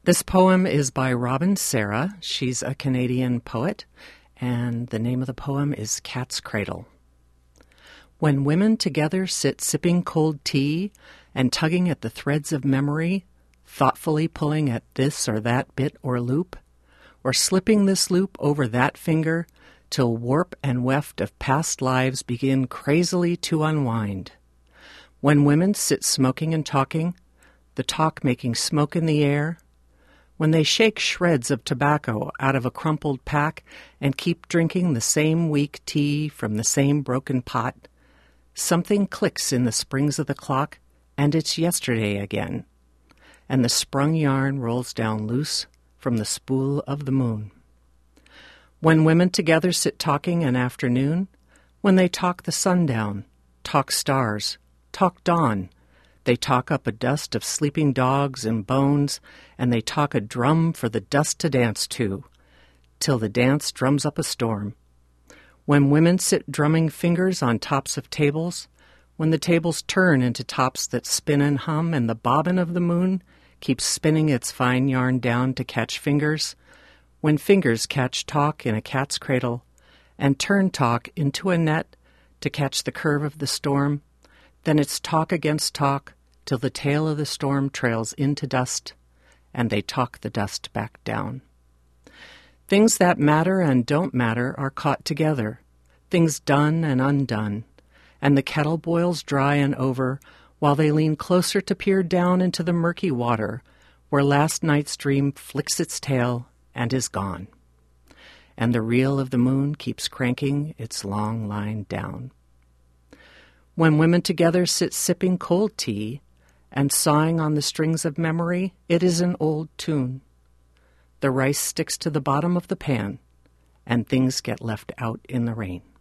This poem is by Robin Sarah. She's a Canadian poet, and the name of the poem is Cat's Cradle. When women together sit sipping cold tea and tugging at the threads of memory, thoughtfully pulling at this or that bit or loop, or slipping this loop over that finger till warp and weft of past lives begin crazily to unwind. When women sit smoking and talking, the talk making smoke in the air, when they shake shreds of tobacco out of a crumpled pack and keep drinking the same weak tea from the same broken pot, something clicks in the springs of the clock, and it's yesterday again, and the sprung yarn rolls down loose from the spool of the moon. When women together sit talking an afternoon, when they talk the sundown, talk stars, talk dawn, they talk up a dust of sleeping dogs and bones, and they talk a drum for the dust to dance to, till the dance drums up a storm. When women sit drumming fingers on tops of tables, when the tables turn into tops that spin and hum, and the bobbin of the moon keeps spinning its fine yarn down to catch fingers, when fingers catch talk in a cat's cradle, and turn talk into a net to catch the curve of the storm, then it's talk against talk till the tail of the storm trails into dust, and they talk the dust back down. Things that matter and don't matter are caught together, things done and undone, and the kettle boils dry and over while they lean closer to peer down into the murky water where last night's dream flicks its tail and is gone, and the reel of the moon keeps cranking its long line down. When women together sit sipping cold tea and sawing on the strings of memory, it is an old tune. The rice sticks to the bottom of the pan, and things get left out in the rain.